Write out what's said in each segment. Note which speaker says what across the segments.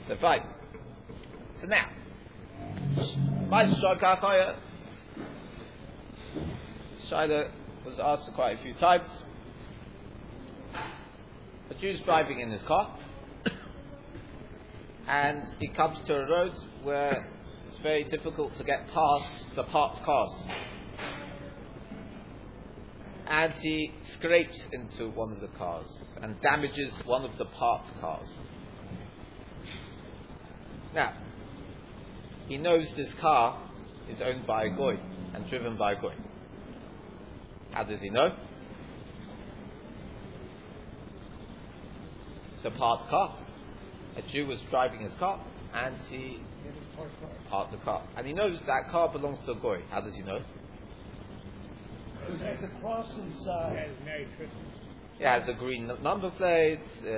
Speaker 1: So fine. So now, Shaila was asked quite a few times. A Jew's driving in his car, and he comes to a road where it's very difficult to get past the parked cars. And he scrapes into one of the cars and damages one of the parked cars. Now, he knows this car is owned by a goy and driven by a goy. How does he know? It's a parked car. A Jew was driving his car and he parked the car. And he knows that car belongs to a goy. How does he know?
Speaker 2: Because there's a cross inside.
Speaker 1: It has a green number plate.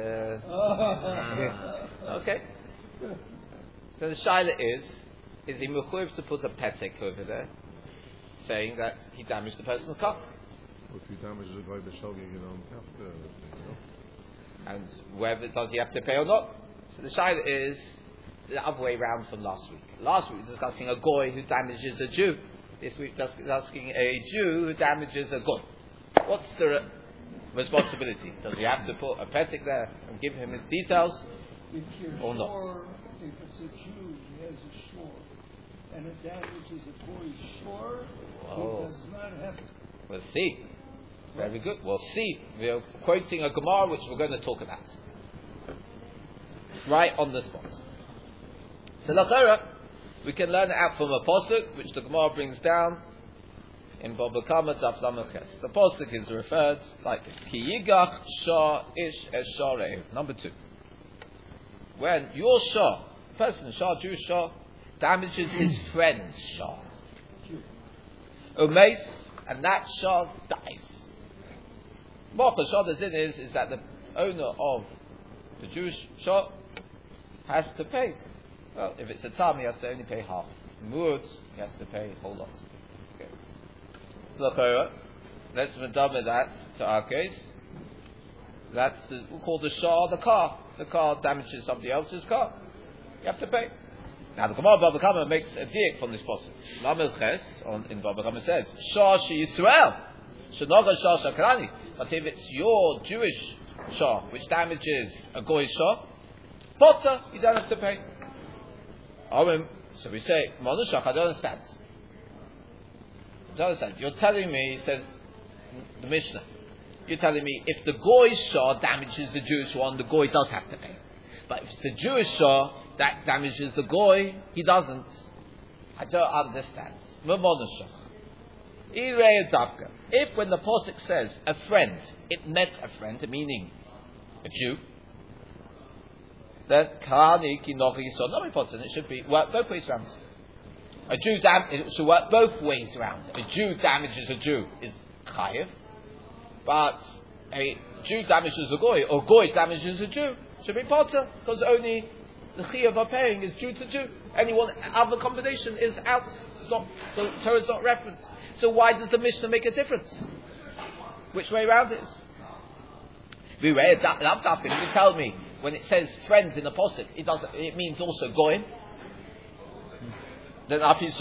Speaker 1: Okay. So the shaila is he mechuyev to put a petek over there, saying that he damaged the person's car?
Speaker 3: Well, if he damages a guy, the shoggy, you don't have to.
Speaker 1: And whether does he have to pay or not? So the shaila is the other way round from last week. Last week we were discussing a goy who damages a Jew. This week we're discussing a Jew who damages a goy. What's the responsibility? Does he have to put a petek there and give him his details, or not?
Speaker 2: If it's a Jew, he has a shore, and it damages a boy's shore, he does not have to.
Speaker 1: We'll see. Very good. We'll see. We're quoting a Gemara which we're going to talk about. Right on the spot. So l'chora, we can learn it out from a pasuk which the Gemara brings down in Baba Kama Daf Lamed Ches. The pasuk is referred like this: Ki yigach shah ish es sharei. Number 2. When your shah, person shah, Jewish shah, damages his friend's shah, umeis, and that shah dies. What the shah that's in is that the owner of the Jewish shah has to pay. Well, if it's a tam, he has to only pay half. Mud, he has to pay a whole lot. Okay. So let's medama that to our case. That's we'll call the shah the car. The car damages somebody else's car. You have to pay. Now the Gemara Baba Kama makes a diak from this pasuk. Lamed Ches in Baba Kama says, Shah she Yisrael, Shenoga Shah Shakrani. But if it's your Jewish Shah which damages a goy Shah, Potter, you don't have to pay. So we say, Manushach, I don't understand. You're telling me, says the Mishnah, you're telling me if the goy shah damages the Jewish one, the goy does have to pay. But if it's the Jewish shah that damages the goy, he doesn't. I don't understand. If when the pasuk says a friend, it meant a friend, meaning a Jew, then it should be work both ways around. A Jew it should work both ways around. A Jew damages a Jew is chayiv, but a Jew damages a goy, or goy damages a Jew, should be potter, because only the chayiv are paying is Jew to Jew. Any one other combination is out. It's not, the Torah is not referenced. So why does the Mishnah make a difference? Which way around it is? You tell me when it says friends in the pasuk, it means also goyim. Then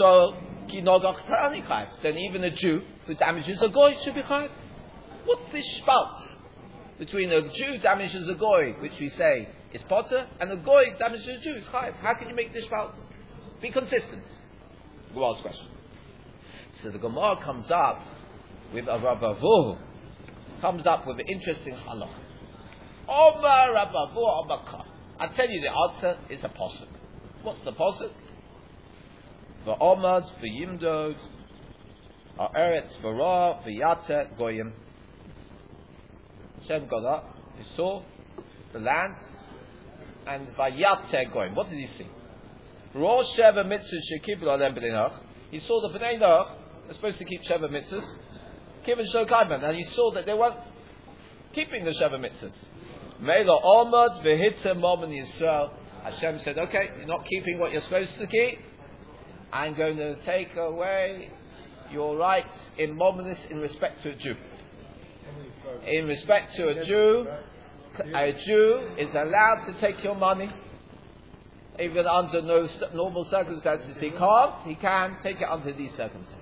Speaker 1: then even a Jew who damages a goy should be chayiv. What's this spalt between a Jew damages a goy, which we say is potter, and a goy damages a Jew is chayiv? How can you make this spalt? Be consistent. Gemara's question. So the Gemara comes up with a Rabbavu, comes up with an interesting halach. Omar Rabbavu Omar. I tell you the answer is a pasuk. What's the pasuk? V'omad v'yimdod ha'eretz v'ra v'yatzet goyim. Hashem got up, he saw the land, and v'yatzet goyim. What did he see? Rosh Sheva mitzvahs shekiblu alem b'nei Noach. He saw the b'nei Noach are supposed to keep Sheva mitzvahs, Kivin Shlo Kaiman, and he saw that they weren't keeping the Sheva mitzvahs. Meila Omad v'hitzem mom in Yisrael. Hashem said, okay, you're not keeping what you're supposed to keep. I'm going to take away your rights in mominus in respect to a Jew. In respect to a Jew is allowed to take your money. Even under no normal circumstances he can't. He can take it under these circumstances.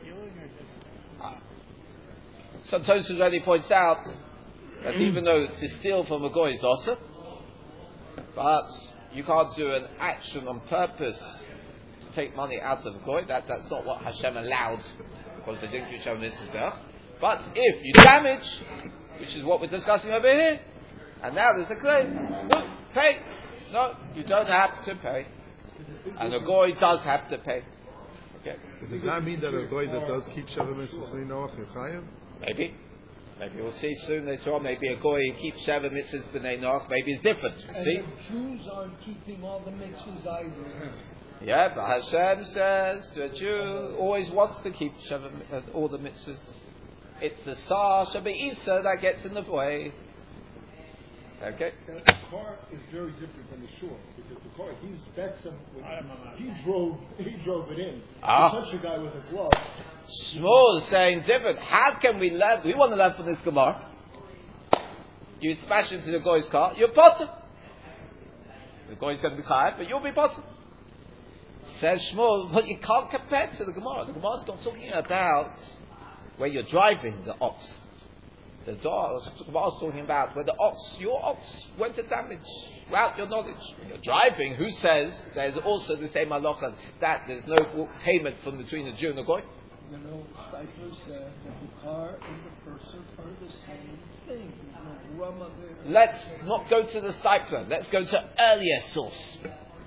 Speaker 1: So Tosfos already points out that even though to steal from a goy is also, but you can't do an action on purpose to take money out of a goy. That's not what Hashem allowed, because they didn't Hashem mitzvah. But if you damage, which is what we're discussing over here, and now there's a claim, no, pay. No, you don't have to pay, and a goy does have to pay. Okay.
Speaker 3: Does that mean that a guy that does keep Sheva Mitzvahs in Noach is Chayim?
Speaker 1: Maybe we'll see soon later on. Maybe a goy keeps Sheva mitzvahs b'nei Noach. Maybe it's different. See?
Speaker 2: And the Jews aren't keeping all the mitzvahs either.
Speaker 1: Yeah, but Hashem says the Jew always wants to keep Sheva, all the mitzvahs. It's the Sar Shabbat that gets in the way. Okay.
Speaker 4: The car is very different than the shore, because the car, he's Betsam, he drove it in.
Speaker 1: Ah.
Speaker 4: He touched a guy with a glove.
Speaker 1: Shmuel is saying different. How can we learn? We want to learn from this Gemara. You smash into the goy's car, you're potter. The goy's going to be chayav, but you'll be potter. Says Shmuel, but you can't compare to the Gemara. The Gemara's not talking about where you're driving the ox. The Gemara's talking about where the your ox went to damage without your knowledge. When you're driving, who says there's also the same halacha that there's no payment from between the Jew and the goy?
Speaker 2: You know, Steipler said that the car and the person are the same thing. There's no Rama there.
Speaker 1: Let's not go to the Steipler. Let's go to earlier source.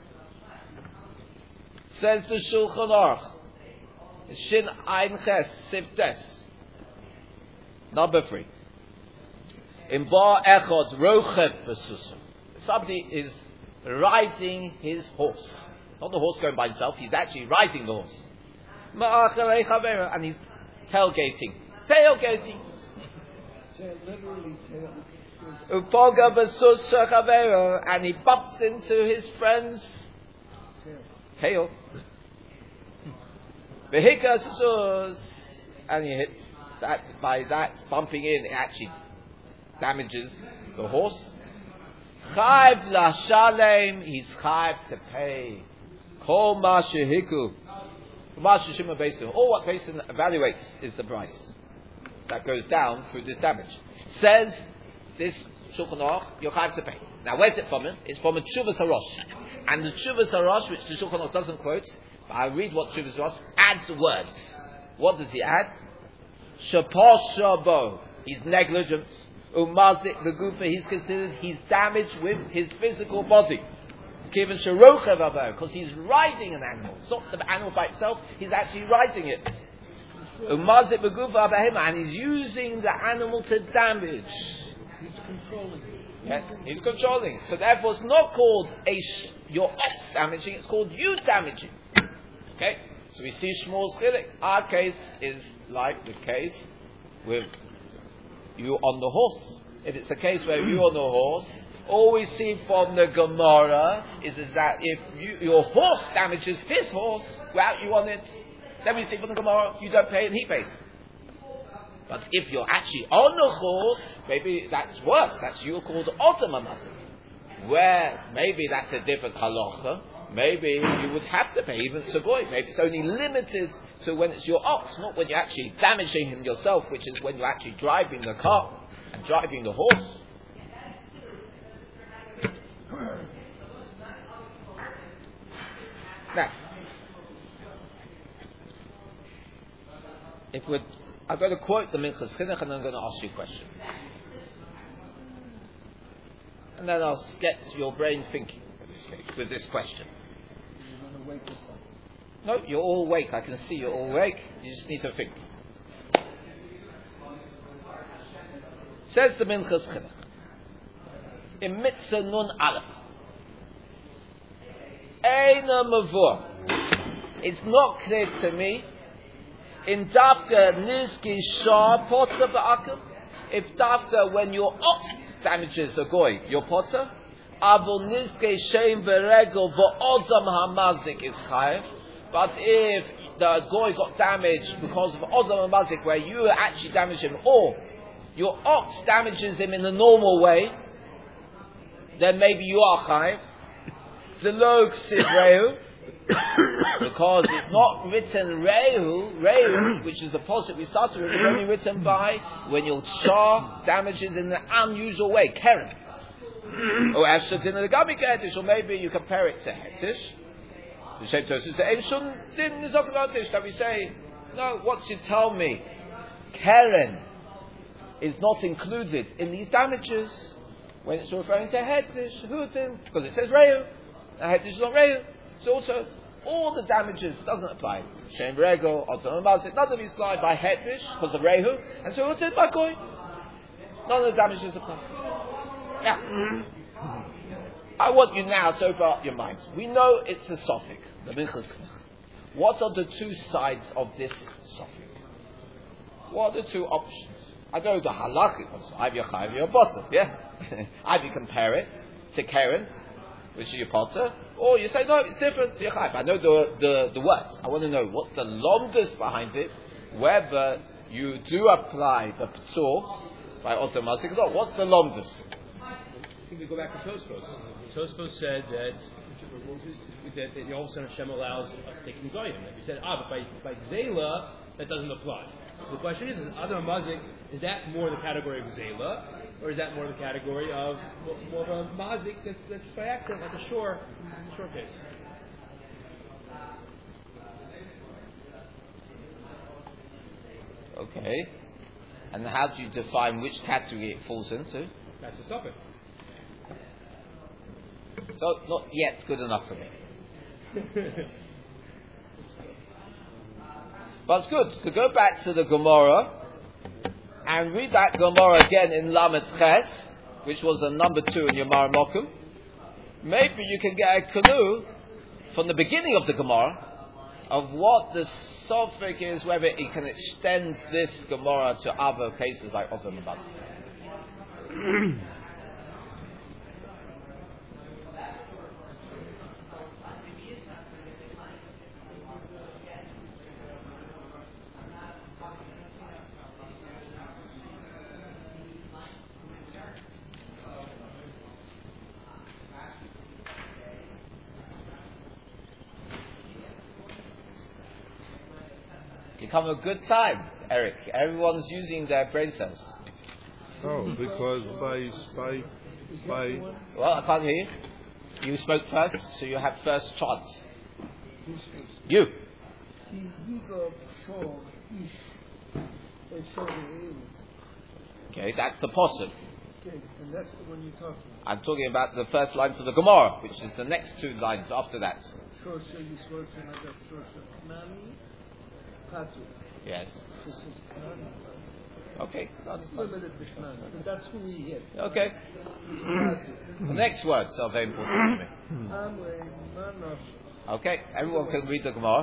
Speaker 1: Says the Shulchan Aruch, Shin Ein Ches Siftes, number 3. In Bar Echad Rochev Besusa. Somebody is riding his horse. Not the horse going by himself, he's actually riding the horse. And he's tailgating.
Speaker 2: Literally
Speaker 1: Upoga Besusa Chavera, and he bumps into his friend's tail. Vehika Sus, and he hit that. By that bumping in, it actually damages the horse. Chayv la shalem, he's chayv to pay. Kol ma shehiku, ma sheshima basin. All what basin evaluates is the price that goes down through this damage. Says this Shulchan Aruch, you're chayv to pay. Now, where's it from? It's from a Tshuvas Harosh, and the Tshuvas Harosh, which the Shulchan Aruch doesn't quote, but I read what Tshuvas Harosh adds words. What does he add? Shapor shabo, he's negligent. Umazik the gufa, he's damaged with his physical body. Given sharochev abo, because he's riding an animal. It's not the animal by itself, he's actually riding it. Umazik the gufa abahima, and he's using the animal to damage.
Speaker 2: He's controlling.
Speaker 1: Yes, he's controlling. So therefore it's not called your ox damaging, it's called you damaging. Okay? So we see Shmuel's chilik. Our case is like the case with you on the horse. If it's a case where you on the horse, all we see from the Gemara is that if your horse damages his horse without you on it, then we see from the Gemara you don't pay and he pays. But if you're actually on the horse, maybe that's worse. That's you're called Otamamasik, where maybe that's a different halacha. Maybe you would have to pay even Tzagoy. Maybe it's only limited to when it's your ox, not when you're actually damaging him yourself, which is when you're actually driving the car and driving the horse. Now, I'm going to quote the Minchas Chinuch and I'm going to ask you a question. And then I'll get your brain thinking with this question.
Speaker 2: You're going to wake us up.
Speaker 1: No, you're all awake. I can see you're all awake. You just need to think. Says the Minchas Chinuch in Mitzvah Nun Aleph, Eina Mavur. It's not clear to me in Dafka Nizki Shah Potter Ba'akim, if Dafka when your ox damages a goy, your potter, Avol Nizke Shem Beregel V'Odam Hamazik is Chayev. But if the goy got damaged because of Odam Hamazik, where you actually damage him, or your ox damages him in the normal way, then maybe you are Chayev. Delog Sid Rehu, because it's not written Rehu, which is the posture we started with, it's only written by when your Shah damages in an unusual way, Keren. Or Ashadin and the Gabi Hetish, or maybe you compare it to Hetish. The Shem Tos is the Enshun Din Nizokazatish that we say, no, what you tell me, Keren is not included in these damages when it's referring to Hetish, Hutin, because it says Rehu, and Hetish is not Rehu. So also, all the damages doesn't apply. Shem Rego, Otam Mazik, none of these apply by Hetish, because of Rehu, and so Hutin by Koi. None of the damages apply. Now, I want you now to open up your minds. We know it's a suffix, the Minchas. What are the two sides of this suffix? What are the two options? I go the halachic ones. Either you're chayav, you're bottom. Yeah? Either you compare it to Keren, which is your potter, or you say, no, it's different, so you're chayav. I know the words. I want to know what's the lomdus behind it, whether you do apply the p'tur by automatic or not. What's the lomdus?
Speaker 5: I think we go back to Tosfos. Tosfos said that all of a sudden Hashem allows us to take Negoyim. He said, but by Zela, that doesn't apply. So the question is Adam Mazik, is that more the category of Zela, or is that more the category of more of a Mazik that's by accident, like a shore case?
Speaker 1: Okay. And how do you define which category it falls into?
Speaker 5: That's a suffix.
Speaker 1: So, not yet good enough for me. But it's good to go back to the Gemara and read that Gemara again in Lamed Ches, which was a number 2 in your Mokum. Maybe you can get a clue from the beginning of the Gemara of what the suffix is, whether it can extend this Gemara to other cases like Ozam and Baz. Come a good time, Eric. Everyone's using their brain cells.
Speaker 3: Oh, because by
Speaker 1: Well, I can't hear you. You spoke first, so you have first chance. You. Okay, that's the posuk.
Speaker 2: Okay, and that's the one you're talking about.
Speaker 1: I'm talking about the first lines of the Gemara, which is the next 2 lines after that. Yes. Okay.
Speaker 2: Limited but that's who we hit.
Speaker 1: Okay. The next words are very important to me. Okay, everyone can read the Gemara.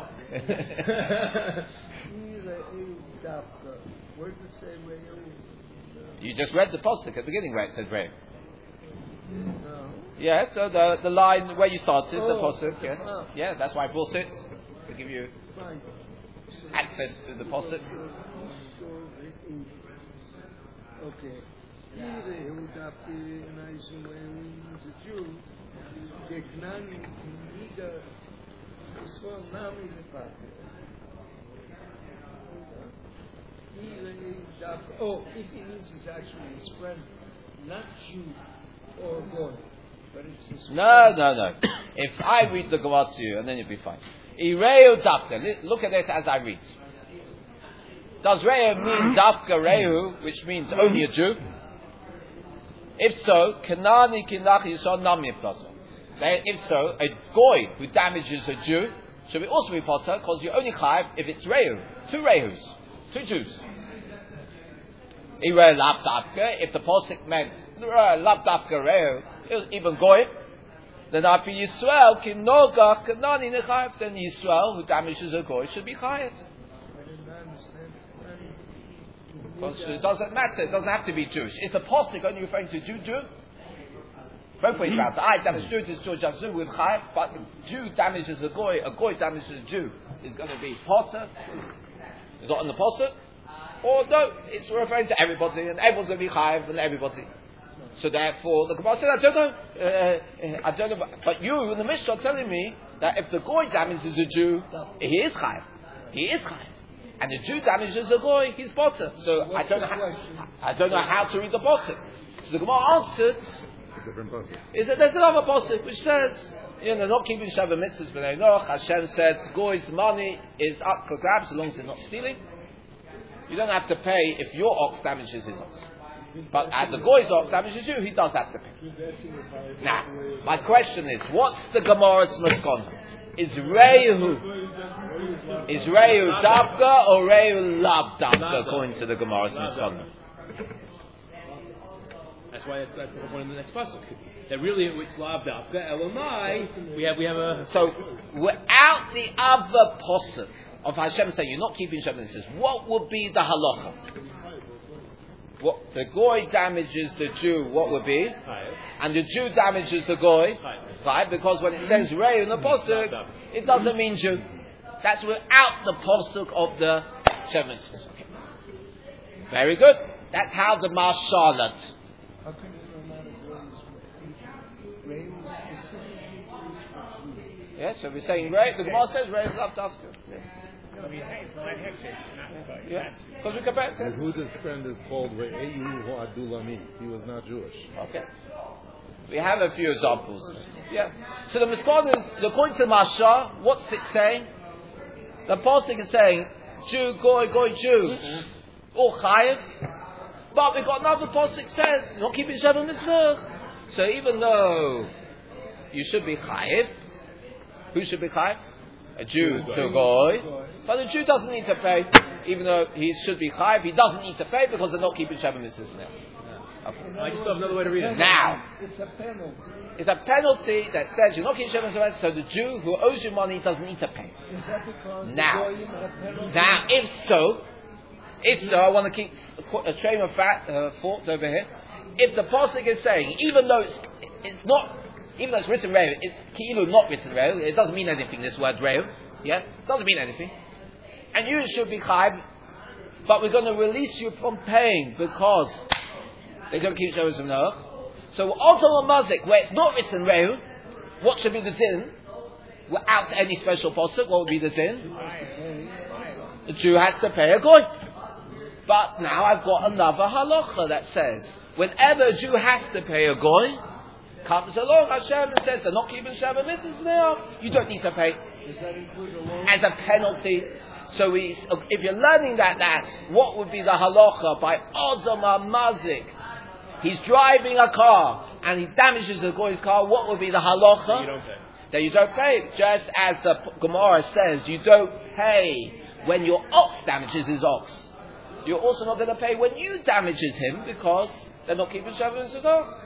Speaker 2: Where does it say Rehu?
Speaker 1: You just read the posuk at the beginning where it says Rehu.
Speaker 2: No.
Speaker 1: Yeah, so the line where you started, the posuk, yeah, that's why I brought it, to give you access to the posuk.
Speaker 2: Okay. If he means he's actually his friend, not Jew or Goy, but it's his friend.
Speaker 1: No. If I read the Gemara to you, and then you'll be fine. Ireu Dafka. Look at it as I read. Does Rehu mean Dafka Rehu, which means only a Jew? If so, Kanani Kinach Yisod Nami Plaza. If so, a Goy who damages a Jew should also be potter, because you only chayav if it's Rehu. 2 Rehus. 2 Jews. Ireu Lav Dafka. If the posuk meant Lav Dafka Rehu, even Goy, then after Yisrael, Kinoga, Kanani Nechayev, then Yisrael, who damages a Goy, should be chayav. Because it doesn't matter, it doesn't have to be Jewish. Is the posuk only referring to Jew? Both ways about it. I damage Jew, this Jew just with chayav, but if Jew damages a Goy damages a Jew, is going to be potter. Is not on the posuk. Or no, it's referring to everybody, and everyone's going to be chayav, and everybody. So therefore, the Gemara said, I don't know, but you in the Mishnah are telling me that if the goy damages the Jew, he is chayav. He is chayav. And the Jew damages the goy, he's potter. So I don't know how to read the pasuk. So the Gemara answered, is that there's another pasuk which says, they're not keeping Shabbat mitzvahs, but they know Hashem said, goy's money is up for grabs as long as they're not stealing. You don't have to pay if your ox damages his ox. But at the goy's ox damages you, he does have to pay. Now, my question is, what's the Gemara's maskana? Is Rehu Dabka or Rehu Lab Dabka according to the Gemara's maskana?
Speaker 5: That's why that's one of the next pasuk. That really it's Lab Dabka Elamai. We have a.
Speaker 1: So without the other pasuk of Hashem saying you're not keeping Shabbat mitzvahs, what would be the halacha? What the goy damages the Jew, what would be? And the Jew damages the goy, right? Because when it says Rei in the pasuk, it doesn't mean Jew. That's without the pasuk of the Shabbat mitzvahs. Okay. Very good. That's how the Mashal learned.
Speaker 2: How can you know that Ray was specifically for Jew?
Speaker 1: Yes, so we're saying Rei. The Gemara says Rei is up to Afka. Yeah, because we compare it.
Speaker 3: Yehuda's friend is called Re'eyu Adulami. He was not Jewish.
Speaker 1: Okay. We have a few examples. Yeah. So the Miskon is, according to Masha, what's it saying? The pasuk is saying, Jew, Goy, Jew, or Chayiv. But we got another pasuk says, not keeping Shabbat Mitzvah. So even though you should be Chayiv, who should be Chayiv? A Jew to Goy. But the Jew doesn't need to pay, even though he should be Chayiv, he doesn't need to pay because they're not keeping Shabbat Mitzvah now. Okay.
Speaker 5: I just have another way to read it.
Speaker 1: Now,
Speaker 2: it's a penalty.
Speaker 1: It's a penalty that says you're not keeping Shabbat Mitzvah, so the Jew who owes you money doesn't need to pay.
Speaker 2: Is that because
Speaker 1: Now,
Speaker 2: the Goyim have penalty?
Speaker 1: now, if so, I want to keep a train of thought over here. If the pasuk is saying, even though it's not, even though it's written Reu, it's Ki'ilu not written Reu, it doesn't mean anything, this word Reu, yeah? It doesn't mean anything. And you should be Chayiv, but we're going to release you from paying because they don't keep Shabbat Mitzvah. So also a mazik, where it's not written Reu, what should be the din? Without any special pasuk, what would be the din? The Jew has to pay a goy. But now I've got another halacha that says, whenever a Jew has to pay a goy, comes along Hashem and says, they're not keeping Shabbat mitzvahs now, you don't need to pay.
Speaker 2: Does that include a loan?
Speaker 1: As a penalty. So if you're learning that, what would be the halacha by Ozam Mazik? He's driving a car and he damages a goy's car, what would be the halacha?
Speaker 5: You don't pay.
Speaker 1: That you don't pay. Just as the Gemara says, you don't pay when your ox damages his ox. You're also not going to pay when you damages him because they're not keeping Shabbat Mitzvah.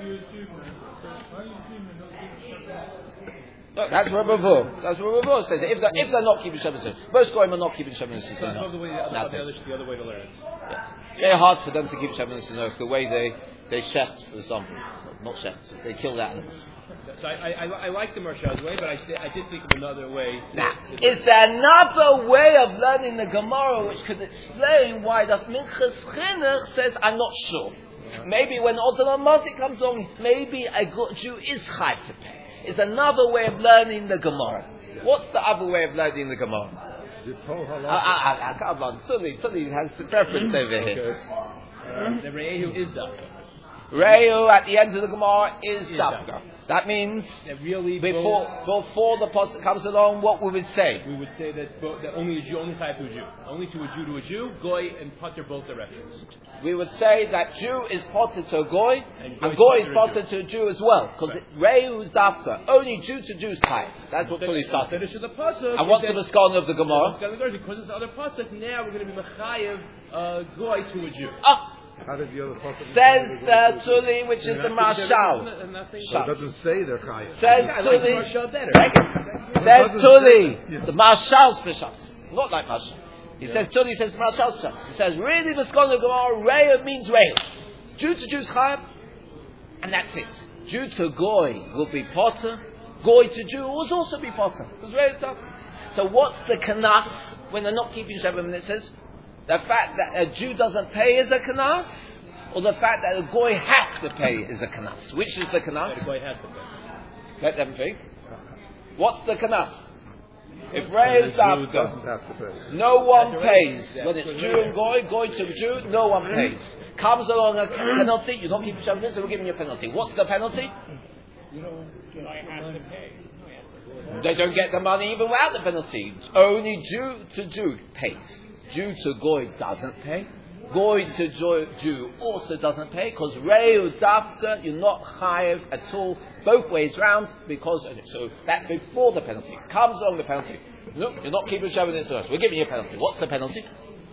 Speaker 1: Look, that's Rabbi Vu. That's what Rabbi Vu says. If they're not keeping Shabbat Mitzvah, most goyim are not keeping Shabbat Mitzvah.
Speaker 5: The other way to learn it.
Speaker 1: Yeah. Very hard for them to keep Shabbat Mitzvah. The way they shecht, for example. Not shecht. They kill the animals.
Speaker 5: So I like the Marshal's way, but I did think of another way.
Speaker 1: Now, is there another way of learning the Gemara which could explain why the Minchas Chinuch says, I'm not sure. Maybe when Otan Mazik comes along, maybe a Jew is chayv to pay. Is another way of learning the Gemara. What's the other way of learning the Gemara?
Speaker 3: This whole halacha.
Speaker 1: Come on, Tzuli has a preference over here.
Speaker 5: The Re'ehu is Dabka.
Speaker 1: Re'ehu at the end of the Gemara is Dabka. That means
Speaker 5: really
Speaker 1: before the pasuk comes along, what we would say?
Speaker 5: We would say that only a Jew, only chayav to a Jew, only to a Jew, goy and potter both are reference.
Speaker 1: We would say that Jew is potter to a goy, and goy is potter to a Jew as well, because Re'ehu is Dabka. Only Jew to Jew is chayav. That's what Tuli started.
Speaker 5: Finish the pasuk.
Speaker 1: And what's the maskana of the Gemara?
Speaker 5: Because it's other pasuk, now we're going to be mechayev goy to a Jew.
Speaker 3: How does the other pasuk
Speaker 1: says the Tuli, which is the Mashal.
Speaker 3: So it doesn't say they're chayiv.
Speaker 1: Says
Speaker 5: I like
Speaker 1: Tuli.
Speaker 5: Marshal better.
Speaker 1: Says Tuli. The Mashal's Peshach. Not like Mashal. He says Tuli says Mashal's Peshach. He says really the Skol of Gemara, Re'ehu means Re'ehu. Jew to Jew's chayav, and that's it. Jew to Goy will be potter. Goy to Jew will also be potter. Because Re'ehu stuff. So what's the kanas when they're not keeping Shabbat mitzvahs? The fact that a Jew doesn't pay is a kanas, or the fact that the goy has to pay is a kanas? Which is the kanas?
Speaker 5: The guy has to pay.
Speaker 1: Let them think. What's the kanas? If Rei is after,
Speaker 3: doesn't have to pay.
Speaker 1: no one pays. When it's Jew and goy to Jew, no one pays. Comes along a penalty, you don't keep Shabbat, so we're giving you a penalty. What's the penalty?
Speaker 2: You don't get the money.
Speaker 1: They don't get the money even without the penalty. Only Jew to Jew pays. Jew to goy doesn't pay. Goy to Jew also doesn't pay, because Reu Dafka, you're not chayev at all, both ways round, because, so that's before the penalty. Comes along the penalty. Look, you're not keeping Shabbat Israel, we're giving you a penalty. What's the penalty?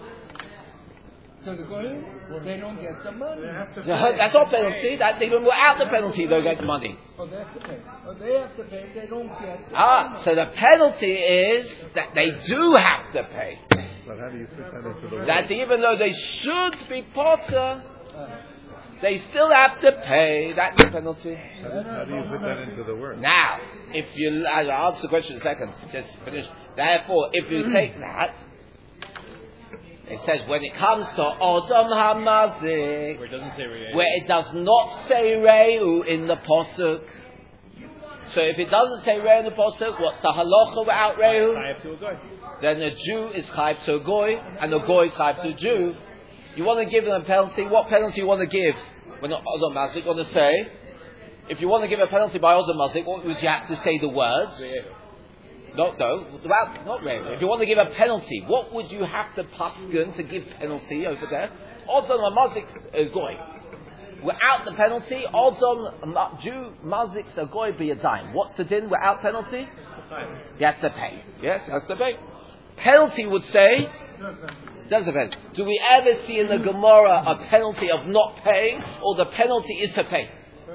Speaker 2: So the goyim, they don't get the money.
Speaker 1: That's not penalty, that's even without the penalty, they'll get the money.
Speaker 2: Oh, they have to pay. Oh, they have to pay, they don't get the money.
Speaker 1: So the penalty is that they do have to pay.
Speaker 3: But how do you fit that into the word?
Speaker 1: That even though they should be potter, they still have to pay. That's the penalty.
Speaker 3: How do you fit that into the word?
Speaker 1: Now, if you, I'll answer the question in a second, just finish. Therefore, if you take that, it says when it comes to Odom HaMazik,
Speaker 5: Where it doesn't say Reu.
Speaker 1: where it does not say Reu in the Posuk. So if it doesn't say Reu in the Posuk, what's the halacha without Reu?
Speaker 5: Chayev to a guy.
Speaker 1: Then a Jew is chayiv to a goy, and a goy is chayiv to a Jew. You want to give them a penalty? What penalty you want to give? When Odom Mazik want to say, if you want to give a penalty by Odom Mazik, what would you have to say the words? No, not Reu. If you want to give a penalty, what would you have to paskin to give penalty over there? Odom Mazik is goy. Without the penalty, Odom Jew Mazik's a goy be a dime. What's the din without penalty? He has to pay. Yes, he has to pay. Penalty would say, does depend. Do we ever see in the Gemara a penalty of not paying, or the penalty is to pay?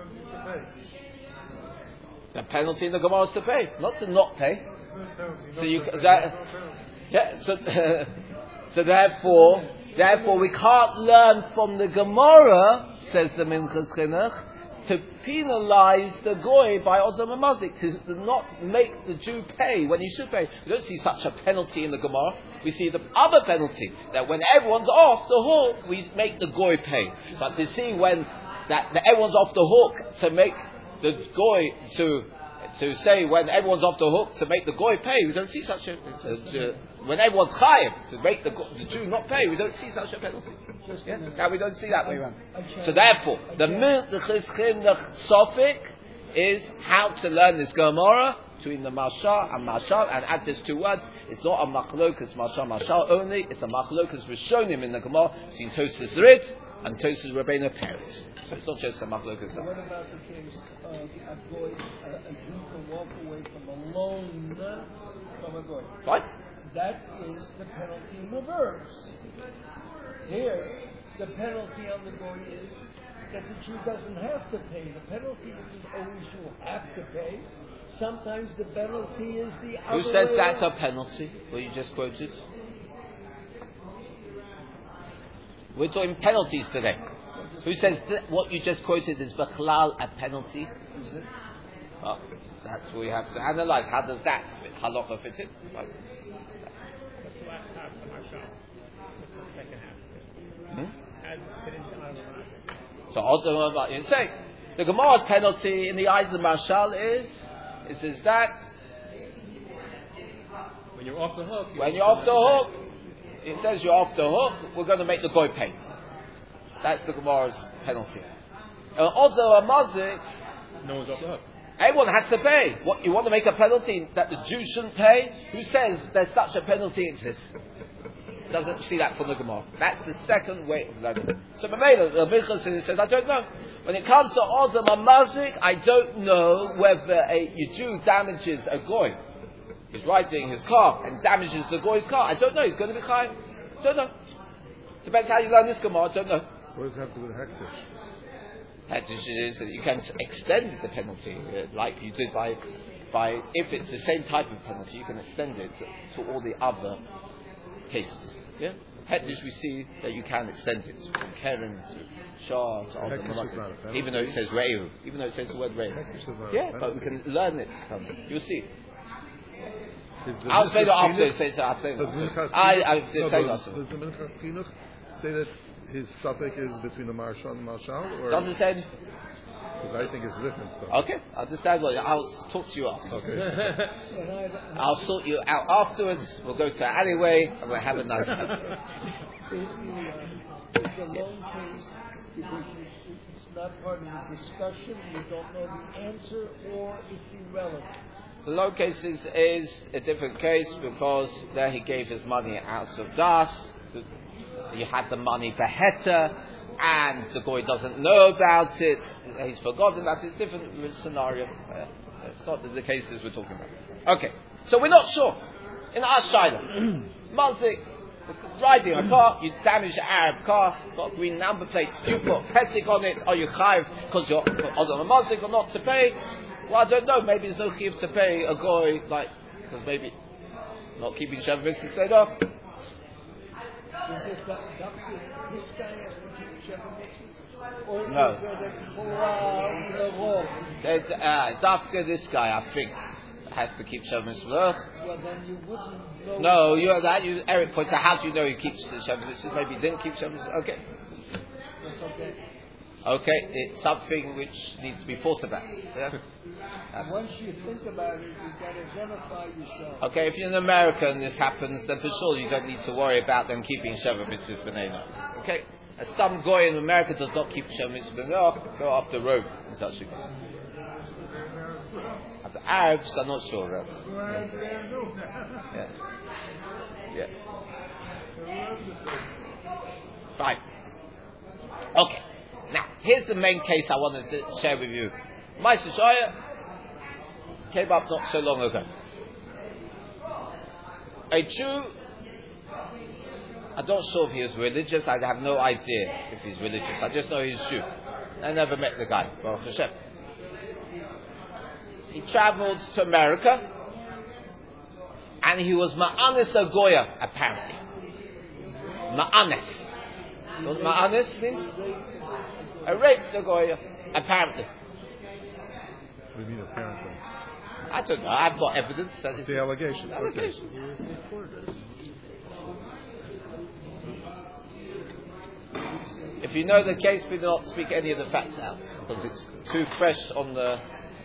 Speaker 1: The penalty in the Gemara is to pay, not to not pay. So so therefore we can't learn from the Gemara, says the Minchas Chinuch, to penalize the goy by Odom HaMazik, to not make the Jew pay when he should pay. We don't see such a penalty in the Gemara. We see the other penalty, that when everyone's off the hook, we make the goy pay. But to see when that everyone's off the hook, to make the goy to say when everyone's off the hook to make the goy pay, we don't see such a when everyone's chayiv to make the Jew not pay, we don't see such a penalty. Yeah? Now we don't see that way around. So therefore, the Minchas Chinuch Sofik is how to learn this Gemara between the Mashal and Mashal, and add these two words. It's not a Machlokas Mashal only. It's a Machlokas Rishonim in the Gemara between Tosas Rid and Tosas Rabbeinu Peretz. So it's not just a Machlokas.
Speaker 2: What about the case of a goy, a Jew can walk away from a loan from a goy?
Speaker 1: Right?
Speaker 2: That is the penalty in reverse. Here, the penalty on the goy is that the Jew doesn't have to pay. The penalty isn't always you have to pay. Sometimes the penalty is the other
Speaker 1: Who says
Speaker 2: way
Speaker 1: that's
Speaker 2: around.
Speaker 1: a penalty? What you just quoted? We're talking penalties today. Who says that what you just quoted is b'chlal a penalty?
Speaker 2: Is it?
Speaker 1: Oh, that's what we have to analyze. How does that fit? Halacha fit in? Right.
Speaker 6: That's the last half of our show. That's the second half. Has fit into Odom HaMazik.
Speaker 1: So Odom HaMazik, you say the Gemara's penalty in the eyes of the Mashal is that
Speaker 5: When you're off the hook.
Speaker 1: when you're off the hook, it says you're off the hook, we're going to make the goy pay. That's the Gemara's penalty. Odom HaMazik,
Speaker 5: No one's off the hook.
Speaker 1: everyone has to pay. What, you want to make a penalty that the Jew shouldn't pay? Who says there's such a penalty exists? Doesn't see that from the Gemara. That's the second way of learning. So Mamela, the Minchas says, I don't know. When it comes to Odom HaMazik, I don't know whether a Jew damages a goy. He's riding his car and damages the goy's car. I don't know. He's going to be chayav. Don't know. Depends how you learn this Gemara. I don't know.
Speaker 3: So what does it have to do with hektish?
Speaker 1: Hektish is that you can extend the penalty, like you did by if it's the same type of penalty, you can extend it to all the other cases. Yeah, Hektish we see that you can extend it from Keren to Shah to Odom
Speaker 3: Hektish is not a
Speaker 1: HaMazik,
Speaker 3: penalty.
Speaker 1: even though it says Reu, even though it says the word Reu.
Speaker 3: Hektish is not a
Speaker 1: Yeah,
Speaker 3: penalty.
Speaker 1: but we can learn it. You'll see.
Speaker 3: Is the
Speaker 1: I'll explain it
Speaker 3: Minchas
Speaker 1: after.
Speaker 3: Chinuch-
Speaker 1: Say it after.
Speaker 3: Does Minchas
Speaker 1: I
Speaker 3: Chinuch-
Speaker 1: tell you
Speaker 3: no,
Speaker 1: also.
Speaker 3: does the Minchas Chinuch say that his suffix is between the Marshal and Marshal? Or
Speaker 1: Doesn't say anything.
Speaker 3: because I think it's different. So.
Speaker 1: Okay, I understand. Well, I'll talk to you after.
Speaker 3: Okay.
Speaker 1: I'll sort you out afterwards. We'll go to an alleyway and we'll have a nice time.
Speaker 2: Is the loan case because it's not part of the discussion, you don't know the answer, or it's irrelevant?
Speaker 1: The loan case is a different case because there he gave his money out of das. You had the money for Heta, and the goy doesn't know about it. He's forgotten about it. It's a different scenario. It's not the cases we're talking about. Okay, so we're not sure. In our Shaila, Mazik, riding a car, you damage the Arab car, got green number plates, do you put Petik on it, are you chayiv because you're on a Mazik or not to pay? Well, I don't know, maybe there's no chayiv to pay a goy, like, because maybe not keeping Shem Mitzvah straight off.
Speaker 2: Is it that this guy has to keep Shem Mitzvah? Or
Speaker 1: No.
Speaker 2: is it
Speaker 1: Dafka, this guy, I think, has to keep Shem Mitzvah.
Speaker 2: well, then you wouldn't know.
Speaker 1: No, Eric points out, how do you know he keeps the Shem Mitzvah? Maybe he didn't keep Shem Mitzvah. Okay.
Speaker 2: That's okay.
Speaker 1: Okay, it's something which needs to be thought about. Yeah?
Speaker 2: Once you think about it, you've got to identify yourself.
Speaker 1: Okay, if you're an American and this happens, then for sure you don't need to worry about them keeping Sheva Mitzvahs B'nei. Okay? A stum goy in America does not keep Sheva Mitzvahs B'nei, go off the road in such a case. The Arabs, I'm not sure about. Yeah. Fine. Okay. Now, here's the main case I wanted to share with you. My Shoshaya came up not so long ago. A Jew, I'm not sure if he was religious, I have no idea if he's religious, I just know he's Jew. I never met the guy, Baruch Hashem. He travelled to America, and he was Ma'anis a Goya, apparently. Ma'anis. You know what Ma'anis means? A raped a Goya, apparently.
Speaker 3: What do you mean apparently?
Speaker 1: I don't know, I've got evidence that
Speaker 3: It's the allegation.
Speaker 1: allegation. If you know the case, we do not speak any of the facts out, because it's too fresh on the...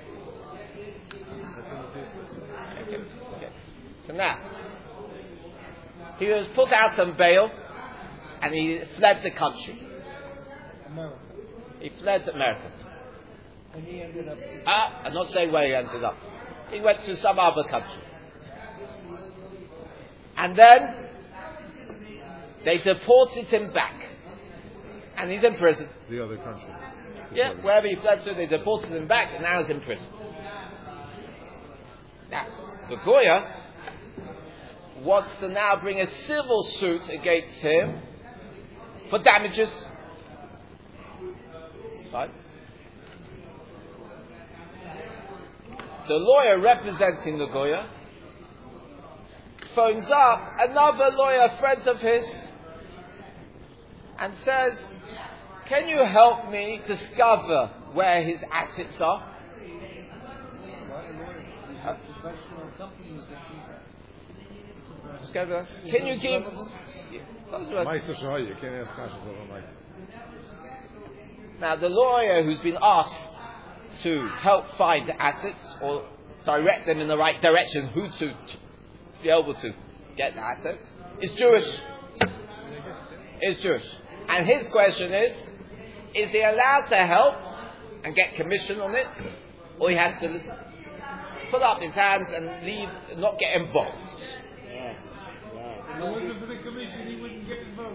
Speaker 1: Okay. So now, he was put out on bail, and he fled the country.
Speaker 2: America.
Speaker 1: He fled America.
Speaker 2: And he ended up.
Speaker 1: I'm not saying where he ended up. He went to some other country. And then, they deported him back. And he's in prison.
Speaker 3: The other country.
Speaker 1: Yeah, wherever he fled to, they deported him back, and now he's in prison. Now, the Goya wants to now bring a civil suit against him for damages. Right? The lawyer representing the Goya phones up another lawyer, friend of his, and says, can you help me discover where his assets are?
Speaker 2: Professional companies that do that.
Speaker 1: Discover. Can you give...
Speaker 3: Meister Shoshaya, you can't ask questions over Meister.
Speaker 1: Now, the lawyer who's been asked to help find the assets or direct them in the right direction, who to be able to get the assets, is Jewish. And his question is he allowed to help and get commission on it, or he has to put up his hands and leave, not get involved?
Speaker 6: If it wasn't for the commission, he wouldn't get involved.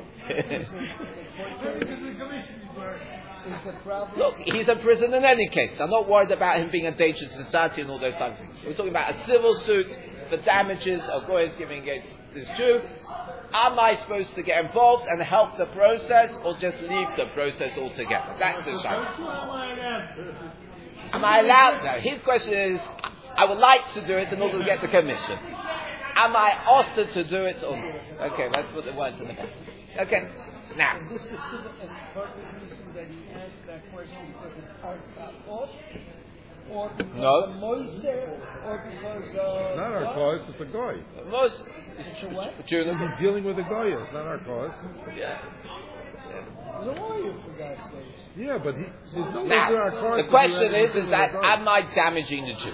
Speaker 2: Is the problem?
Speaker 1: Look, he's in prison in any case. I'm not worried about him being a danger to society and all those types of things. We're talking about a civil suit for damages or goy is giving against this Jew. Am I supposed to get involved and help the process, or just leave the process altogether? That's the shayla. Am I allowed? No. His question is, I would like to do it in order to get the commission. Am I asked to do it or not? Okay, let's put the words in the past. Okay, now.
Speaker 2: And this is civil, and part of the reason that he asked that question because it's Archot, or because
Speaker 1: No.
Speaker 2: of Moiseh, or because of
Speaker 3: Not our
Speaker 2: what?
Speaker 3: cause, it's a goy.
Speaker 1: Most
Speaker 2: It's a what?
Speaker 3: He's dealing with a goy. It's not our cause.
Speaker 1: yeah.
Speaker 2: lawyer for God's sake.
Speaker 3: Yeah, but there's no
Speaker 1: Now, the question is that am I damaging the Jew?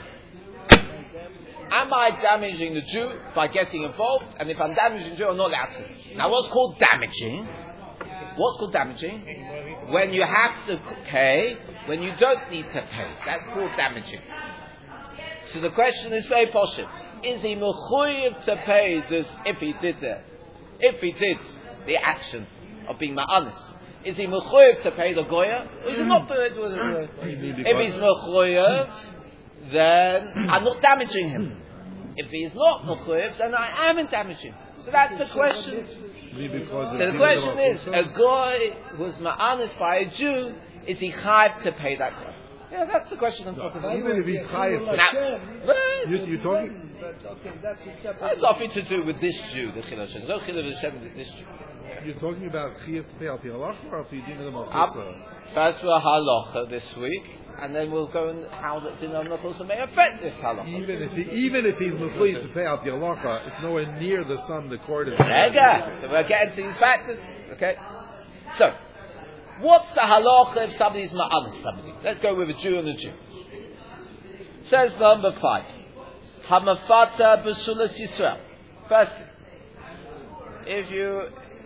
Speaker 1: Am I damaging the Jew by getting involved? And if I'm damaging the Jew, I'm not allowed to. Now, what's called damaging? What's called damaging? When you have to pay, when you don't need to pay. That's called damaging. So the question is very positive. Is he mechuyev to pay this if he did that? If he did the action of being ma'anis, is he mechuyev to pay the goya? Or is he not paid with the goya? If he's mechuyev, then I'm not damaging him. If he is not mechuyev, then I am damaging. So that's the question. So the question is, a guy who's ma'anis by a Jew, is he chayav to pay that goy? Yeah, that's the question I'm talking about.
Speaker 3: Even if he's chayav. You're talking.
Speaker 1: That's nothing to do with this Jew, the Chilul Hashem. No Chilul Hashem with this Jew.
Speaker 3: You're talking about chayav to pay al pi halacha or al pi din of the
Speaker 1: First we're halacha this week, and then we'll go and how that din of the may affect this halacha.
Speaker 3: Even if he's mechuyev to pay al pi halacha, it's nowhere near the sum the court is.
Speaker 1: So we're getting to these factors. Okay. So, what's the halacha if somebody's ma'anis somebody? Let's go with a Jew and a Jew. Says number 5. Hamafata b'sulas Yisrael. First, if you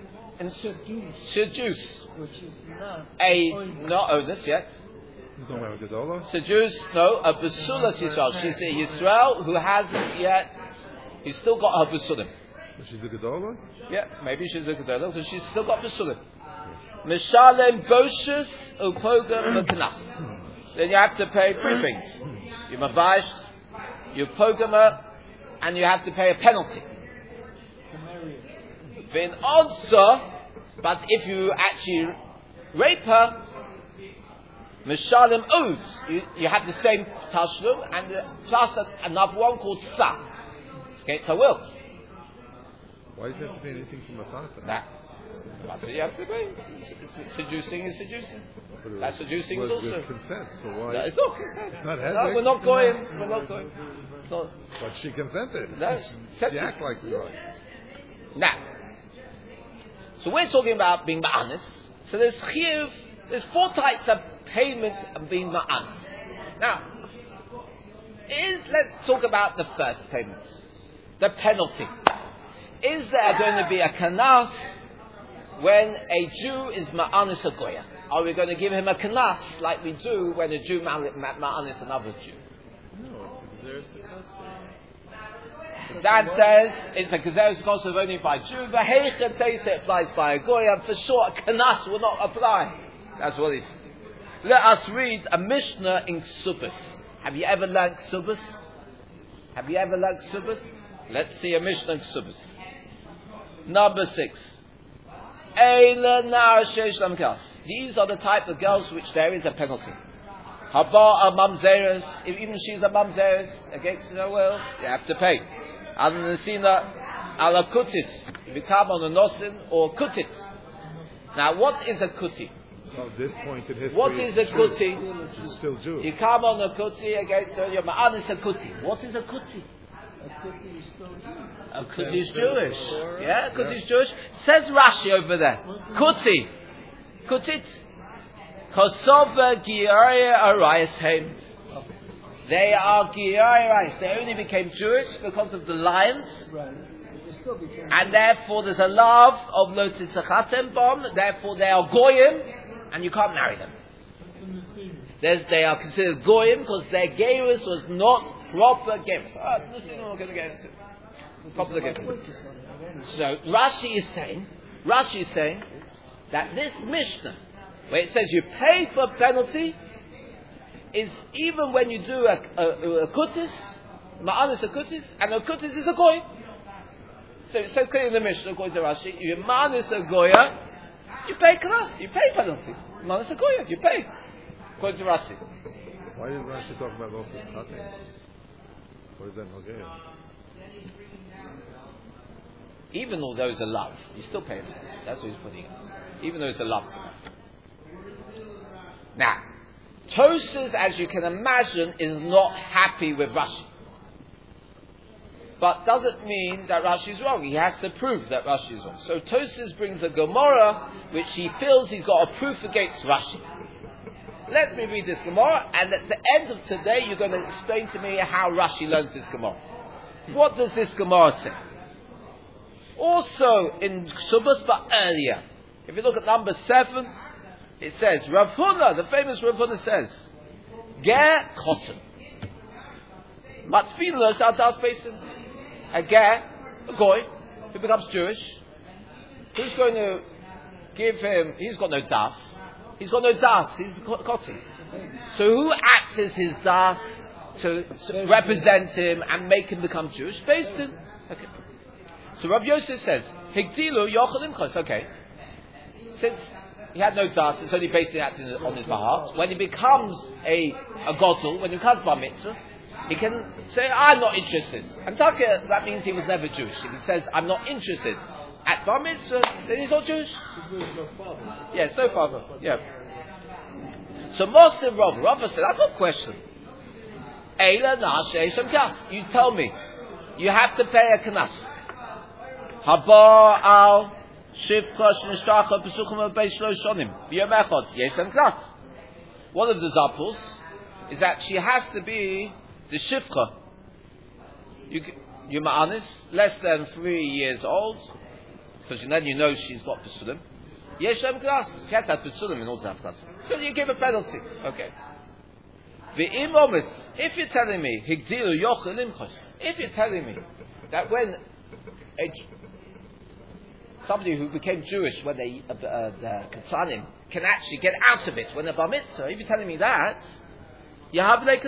Speaker 1: seduce
Speaker 2: which is
Speaker 1: not onus yet.
Speaker 3: He's not wearing gedola.
Speaker 1: Seduce, no, a b'sulas Yisrael. She's a Yisrael who hasn't yet. He's still got her b'sulim.
Speaker 3: She's a gedola.
Speaker 1: Yeah, maybe she's a gedola because she's still got b'sulim. Mishalem boshus upogam v'knas. Then you have to pay 3 things. You mavash, you pogam her, and you have to pay a penalty. Then answer, but if you actually rape her, mishalem oud, you have the same tashlum, and plus another one called sa. It's against her will.
Speaker 3: Why does he have to pay anything from the father?
Speaker 1: That's what you have to pay. Seducing is seducing. That's seducing is also.
Speaker 3: Consent, so why?
Speaker 1: No, it's not consent.
Speaker 3: It's not
Speaker 1: no, we're not going. We're not going. It's not.
Speaker 3: But she consented.
Speaker 1: No,
Speaker 3: she acted like the guy.
Speaker 1: Now, so we're talking about being ma'anis. So there's 4 types of payments of being ma'anis. Now, let's talk about the first payment, the penalty. Is there going to be a kanas when a Jew is ma'anis a goya? Are we going to give him a kanas like we do when a Jew ma'anis another Jew?
Speaker 3: No, it's
Speaker 1: Dan says it's a gezeres kosov only by Jew. The heichet teisa applies by a goya. For sure, a kanas will not apply. That's what he says. Let us read a Mishnah in Ksubas. Have you ever learned Ksubas? Let's see a Mishnah in Ksubas. Number 6. These are the type of girls which there is a penalty. Haba mamzeres, if even she's a mamzeres against her will, you have to pay. Al-Nasina ala-kutis, if you come on a nosin or kutit. Now, what is a kuti?
Speaker 3: At this point in history,
Speaker 1: what is a kuti?
Speaker 3: She's still Jewish.
Speaker 1: You come on a kuti against her, you're ma'anis a kuti. What is a kuti? A kuti is Jewish. Yeah, kuti is Jewish. Says Rashi over there. Kuti. Kutit. Kosova Giyaria Arayas Haim. They are Giyaria Arayas. They only became Jewish because of the lions. And therefore there's a love of Lotizachatem bomb. Therefore they are Goyim. And you can't marry them. They are considered Goyim because their Geirus was not proper Geirus. This is what we're going to get into. Proper Geirus. So Rashi is saying that this Mishnah, where it says you pay for penalty, is even when you do a kutis, ma'anis a kutis, and a kutis is a goy. So it says clearly in the Mishnah, according to Rashi, you ma'anis a goya, you pay kras, you pay penalty. Ma'anis a goya, you pay. According to Rashi.
Speaker 3: Why did Rashi talk about also cutting? What is that okay?
Speaker 1: Even though those are love, you still pay them. That's what he's putting it. Even though it's a love to them. Now, Tosas, as you can imagine, is not happy with Rashi. but doesn't mean that Rashi is wrong. He has to prove that Rashi is wrong. So Tosfos brings a Gemara which he feels he's got a proof against Rashi. Let me read this Gemara, and at the end of today you're going to explain to me how Rashi learns this Gemara. What does this Gemara say? Also in Ksubas, but earlier. If you look at number 7, it says, Rav Huna, the famous Rav Huna says, Ger Cotton. Matfin lo Saltas Basin. A Ger, a Goy, who becomes Jewish. Who's going to give him, he's got no das. He's got no das, he's Cotton. So who acts as his das to represent him and make him become Jewish? Basin. Okay. So Rav Yosef says, Higdilu Yochel Imchos. Okay. Since he had no das, it's only basically acting on his behalf. When he becomes a Godel, when he becomes Bar Mitzvah, he can say, I'm not interested. And Taka, that means he was never Jewish. If he says, I'm not interested at Bar Mitzvah, then he's not Jewish. Yes, no father. Yeah. So Moshe Rav said, I've got a question. You tell me, you have to pay a knas. Haba al shivcha shnishtacha pesuchim beis shlosh shonim b'yom echad yesem knas. One of the examples is that she has to be the shivcha. You ma'anis, less than 3 years old, because then you know she's got pesulim. Yesem knas. She has to have pesulim in order to have knas. So you give a penalty. Okay. If you're telling me, if you're telling me that when somebody who became Jewish when the Ketzanim can actually get out of it when they're Bar Mitzvah, if you're telling me that, then how can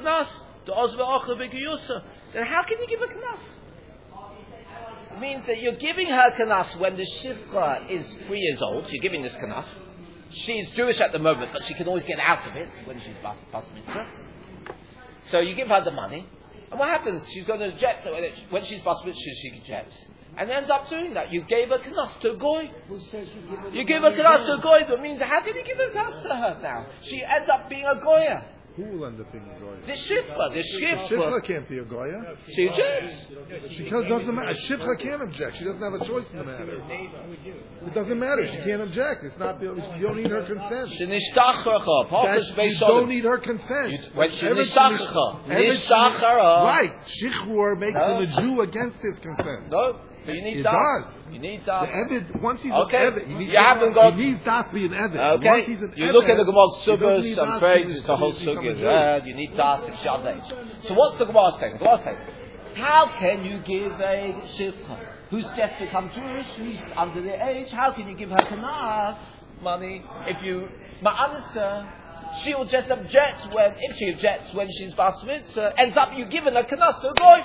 Speaker 1: you give a Knas? It means that you're giving her Knas when the Shivcha is 3 years old, you're giving this Knas. She's Jewish at the moment, but she can always get out of it when she's Bar Mitzvah. So you give her the money, and what happens? She's going to reject it. When she's Bar Mitzvah, she rejects. And ends up doing that. You gave a Knas to a Goy. You gave a Knas to a Goy. That means, how can you give a Knas to her now? She ends up being a Goya.
Speaker 3: Who will end up being a Goya?
Speaker 1: The Shifra.
Speaker 3: Shifra can't be a Goya.
Speaker 1: She rejects.
Speaker 3: Because it doesn't matter. Shifra can't object. She doesn't have a choice in the matter. It doesn't matter. She can't object. It's not. You don't need her consent. You don't need her consent.
Speaker 1: When she nishtachara.
Speaker 3: Right. Shichrur makes him a Jew against his consent.
Speaker 1: No. But you need
Speaker 3: it
Speaker 1: das.
Speaker 3: Does.
Speaker 1: You need das.
Speaker 3: The Evid, once he's
Speaker 1: okay.
Speaker 3: an Evid, he needs das to be an Evid.
Speaker 1: Okay.
Speaker 3: Once he's an
Speaker 1: you
Speaker 3: Evid,
Speaker 1: look at the Gemara Subas and Praise, it's a whole sugya. You need das and shadeh. So what's the Gemara saying? The Gemara saying, how can you give a shivcha who's just become Jewish, who's under the age? How can you give her kanas money if you ma'anisa? She will just object if she objects when she's Bas Mitzvah, ends up you giving her kanas to a boy.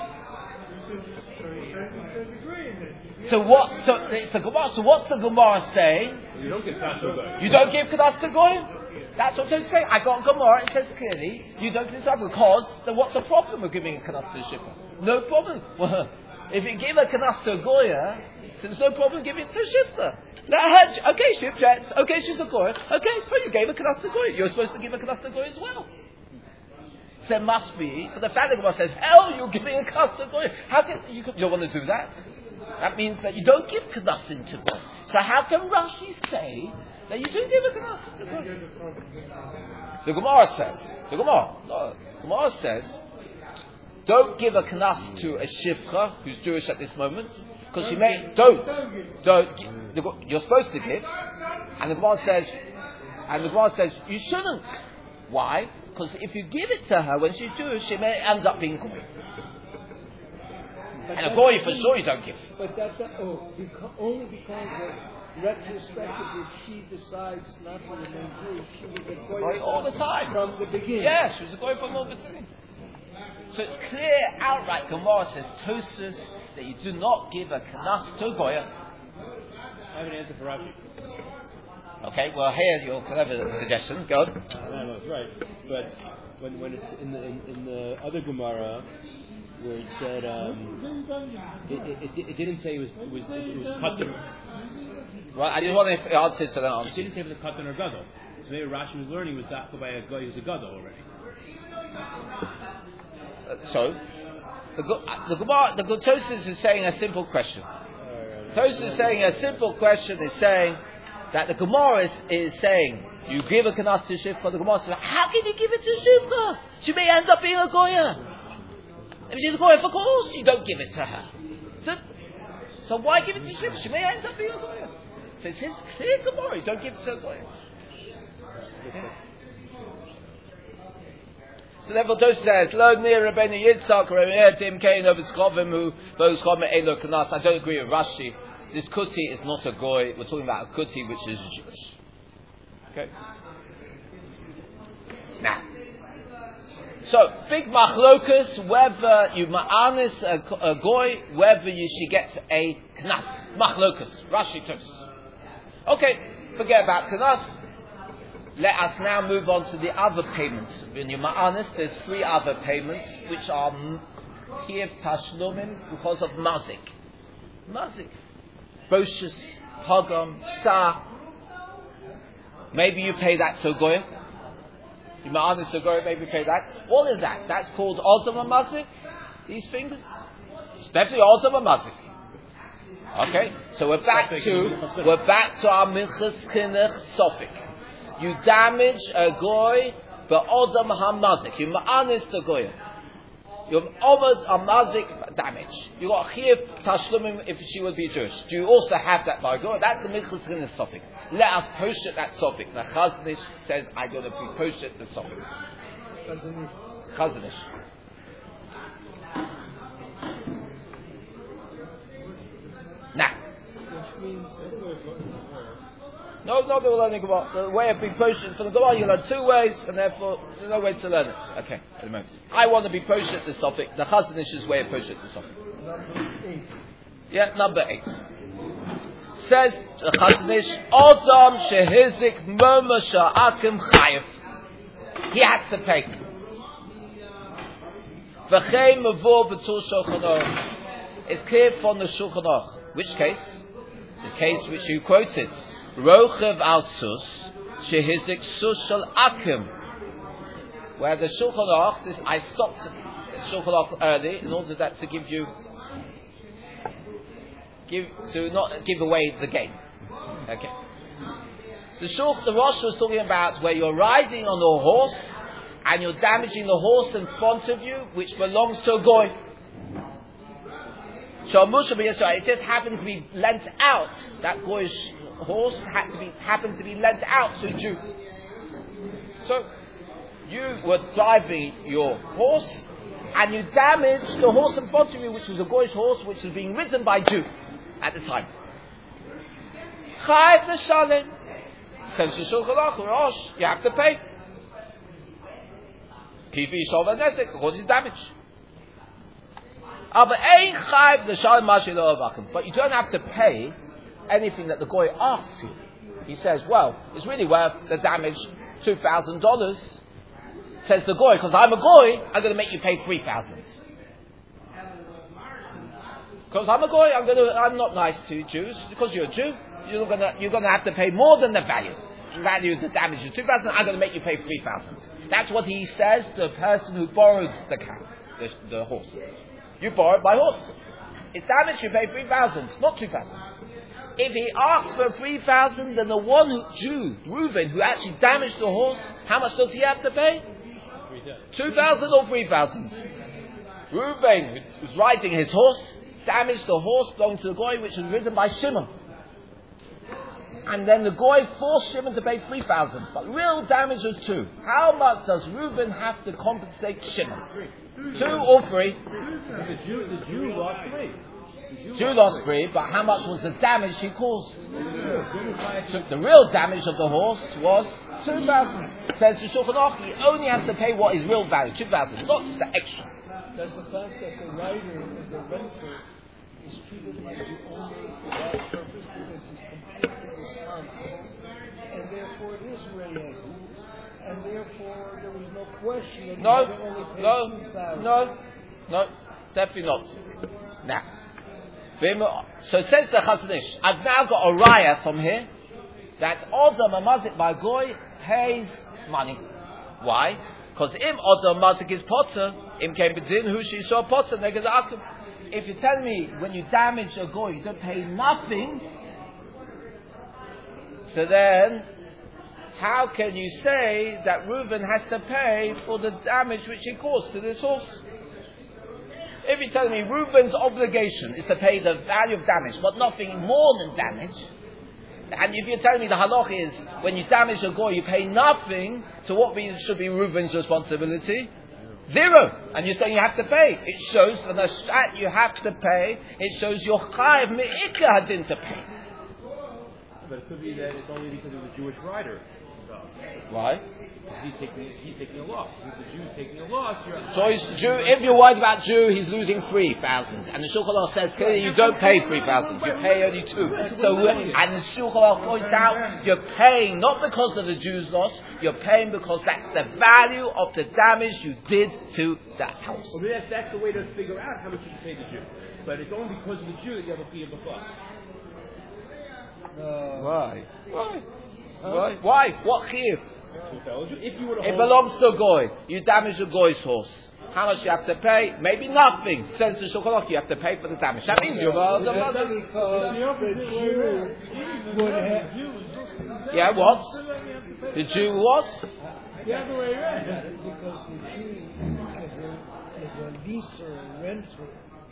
Speaker 1: So what's the Gemara saying?
Speaker 5: You don't give Knas to Goy.
Speaker 1: You don't give Knas to Goy? That's what it's saying. I got Gemara, it says clearly, you don't give Knas because then what's the problem with giving a Knas to a Shipper? No problem. Well, if you give a Knas to a Goya, so there's no problem giving it to a Shipper. Okay, she objects. Okay, she's a Goya. Okay, so you gave a Knas to Goya. You're supposed to give a Knas to Goya as well. So there must be, but the fact that Gemara says, hell, you're giving a Knas to Goya. How can you don't want to do that? That means that you don't give Knessin to God. So how can Rashi say that you don't give a Knessin to God? The Gemara says, don't give a Knas to a Shivcha who's Jewish at this moment, because she may, you're supposed to give, and the Gemara says, you shouldn't. Why? Because if you give it to her when she's Jewish, she may end up being Goy. And a Goy for sure you don't give.
Speaker 2: But only because retrospectively she decides not to remain Jewish, she was a Goy
Speaker 1: all the time.
Speaker 2: From the beginning.
Speaker 1: Yes, she was a Goy from all the beginning. So it's clear, outright, Gemara says, Tosfos, that you do not give a Knas to a Goya.
Speaker 5: I have an answer for Rashi.
Speaker 1: Okay, well, here's your clever suggestion. Go on.
Speaker 5: No, it's right. But when it's in the other Gemara, where it said it didn't say it was Katan.
Speaker 1: Well, I just want to answer so that answer.
Speaker 5: It didn't say it was a Katan or Gadol. So maybe Rashi was learning was that by a guy who's a Gadol already.
Speaker 1: So The Tosfos is saying a simple question. Tosfos is saying a simple question is saying that the Gemara is saying you give a kanas to Shifcha. The Gemara says, how can you give it to Shifcha? She may end up being a goya. If she's a goya, of course you don't give it to her. So why give it to Shifcha? She may end up being a goya. So it's his clear Gemara. You don't give it to a goya. So therefore, Tosfos says, "Lo near Rabbeinu Yitzchak or Tim Kain of Schovim who those Chomer Elo Kanas." I don't agree with Rashi. This kuti is not a goy. We're talking about a kuti which is Jewish. Okay. Now, so big machlokus whether you ma'anis a goy, whether she gets a knas. Machlokus. Rashi Tosfos. Okay, forget about knas. Let us now move on to the other payments. When you're ma'anis, there's 3 other payments which are kiev tashlumim because of mazik. Mazik. Boshus, pogrom, star. Maybe you pay that to goya. You ma'anis to goya, maybe you pay that. What is that? That's called odom mazik. These fingers. It's definitely odom mazik. Okay, so we're back to our minchas chinuch sofik. You damage a goy, but odom hamazik. You ma'anis the goy. You omad hamazik damage. You got chiyuv tashlumim if she would be Jewish. Do you also have that by goy? That's the minchas chinuch sofik. Let us post it that sofik. The Chazanish says I'm going to be post it the sofik. Chazanish. Now. No, they will learn about the way of being posted. For the Gemara, you learn 2 ways, and therefore there's no way to learn it. Okay, at the moment. I want to be posted the Sophic. The Chazanish's way of posted the Sophic.
Speaker 2: Number 8.
Speaker 1: Yeah, number 8. Says the Chazanish, Odam shehizik moma sha'akim chayev. He had to pay. V'chei mavur b'tul Shulchan Aruch. It's clear from the Shulchan Aruch. Which case? The case which you quoted. Rochev al sus shehizik sus shel akim. Where the Shulchan Aruch, I stopped the Shulchan Aruch early in order that to give you, to not give away the game. Okay. The Rosh was talking about where you're riding on a horse and you're damaging the horse in front of you, which belongs to a goy. It just happened to be lent out. That goyish horse happened to be lent out to a Jew. So you were driving your horse and you damaged the horse in front of you, which was a goyish horse, which was being ridden by a Jew at the time. Chayav l'shalem. Says the Shulchan Aruch, Rosh, you have to pay. Kifi shova nesek, because it's damage. But you don't have to pay anything that the goy asks you. He says, well, it's really worth the damage $2,000. Says the goy, because I'm a goy, I'm going to make you pay $3,000. Because I'm a goy, I'm not nice to Jews. Because you're a Jew, you're going to have to pay more than the value. The value of the damage is $2,000. I'm going to make you pay $3,000. That's what he says to the person who borrowed the cow, the horse. You borrowed my horse. It's damaged, you pay $3,000, not $2,000. If he asks for $3,000, then the one Jew, Reuven, who actually damaged the horse, how much does he have to pay? $2,000 or $3,000? Reuven, who was riding his horse, damaged the horse belonging to the goy, which was ridden by Shimon. And then the goy forced Shimon to pay $3,000, but real damage was $2,000. How much does Reuven have to compensate Shimon? $2,000 or $3,000?
Speaker 5: The Jew lost $3,000.
Speaker 1: Jew lost $3,000, but how much was the damage he caused? So the real damage of the horse was $2,000. Says the Shulchan Aruch, he only has to pay what is real value, $2,000, not the extra.
Speaker 2: Does the fact that the rider or the renter is treated like the owner for that purpose because he's completely responsible, and therefore it is reyed, and therefore there was no question that he only paid $2,000.
Speaker 1: No, definitely not. Now, so says the Chazanish, I've now got a raya from here that Odom Mazik by Goy pays money. Why? Because if Odom Mazik is potter, If you tell me when you damage a goy, you don't pay nothing, so then how can you say that Reuben has to pay for the damage which he caused to this horse? If you tell me Reuben's obligation is to pay the value of damage, but nothing more than damage, and if you tell me the halach is when you damage a goy, you pay nothing, so what should be Reuben's responsibility? 0. And you're saying you have to pay. It shows for the shat you have to pay. It shows your chayiv me'ikah hadin to pay.
Speaker 5: But it could be that it's only because of the Jewish rider.
Speaker 1: Why?
Speaker 5: He's taking a loss. If the Jew's taking a loss,
Speaker 1: so if you're worried about Jew, he's losing 3,000. And the Shulchan Aruch says clearly you don't pay 3,000. You pay only 2. So and the Shulchan Aruch points out you're paying not because of the Jew's loss. You're paying because that's the value of the damage you did to that house.
Speaker 5: Well, that's the way to figure out how much you pay the Jew. But it's only because of the Jew that you have a fee of the fuss.
Speaker 1: Why? Why? What chiyuv?
Speaker 5: It
Speaker 1: belongs to a goy. You damage a goy's horse. How much you have to pay? Maybe nothing. Says the Shulchan Aruch, you have to pay for the damage. That means you're
Speaker 2: what?
Speaker 1: The Jew what?
Speaker 2: The other way around. Because the Jew is a leaser, a renter.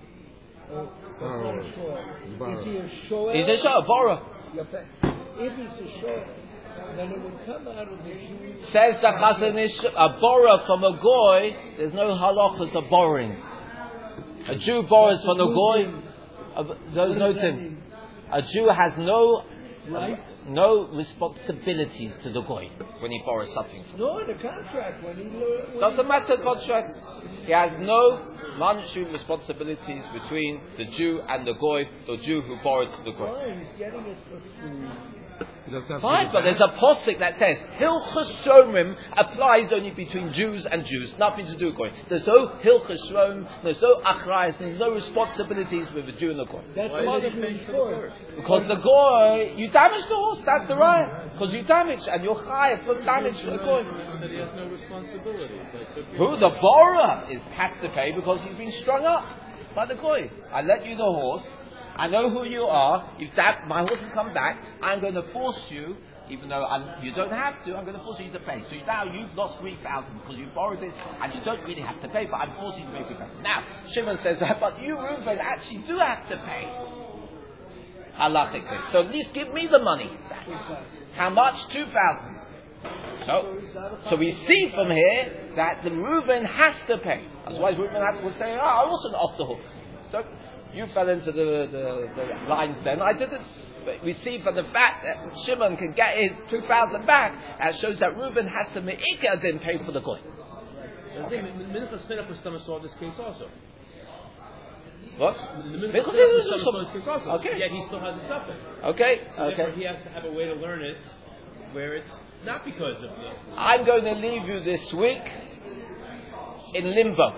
Speaker 2: Is he a shoel?
Speaker 1: He's a borrower.
Speaker 2: If he's a shoel, then it would come out of the Jew.
Speaker 1: Says the Chazon Ish, a borrower from a goy, there's no halachas of borrowing. A Jew borrows from a goy, there's no thing. A Jew has no responsibilities to the goy when he borrows something from him.
Speaker 2: No, the contract when he
Speaker 1: doesn't matter contracts. He has no monetary responsibilities between the Jew and the goy, the Jew who borrowed to the goy.
Speaker 2: Oh, he's getting it for free.
Speaker 1: Fine, but there's a posik that says Hilchos Shomrim applies only between Jews and Jews, nothing to do with goy. There's no Hilchos Shomrim, there's no achrayas, there's no responsibilities with the Jew and the goy.
Speaker 2: That's why the Jewish horse.
Speaker 1: Because the goy, you damage the horse, that's the right. Because you damage, and you're chayav for damage to the goy.
Speaker 7: Said he has no responsibilities.
Speaker 1: Who the borrower has to pay because he's been strung up by the goy. I let you the horse. I know who you are. If my horse has come back, I'm going to force you, even though you don't have to, I'm going to force you to pay. So now you've lost 3,000 because you borrowed it and you don't really have to pay, but I'm forcing you to pay 3,000. Now, Shimon says, but you, Reuben, actually do have to pay. Halachically. So at least give me the money back. How much? 2,000. So we see from here that the Reuben has to pay. Otherwise Reuben would say, I wasn't off the hook. So you fell into the lines then, I didn't. But we see from the fact that Shimon can get his 2,000 back, that shows that Reuben has to me'ikah then pay for the goy.
Speaker 5: Minchas Minach was saw this case also.
Speaker 1: What?
Speaker 5: Minchas saw this case also.
Speaker 1: Okay.
Speaker 5: Yet he still has the stuff in.
Speaker 1: Okay.
Speaker 5: So therefore he has to have a way to learn it where it's not because of the...
Speaker 1: I'm going to leave you this week in limbo.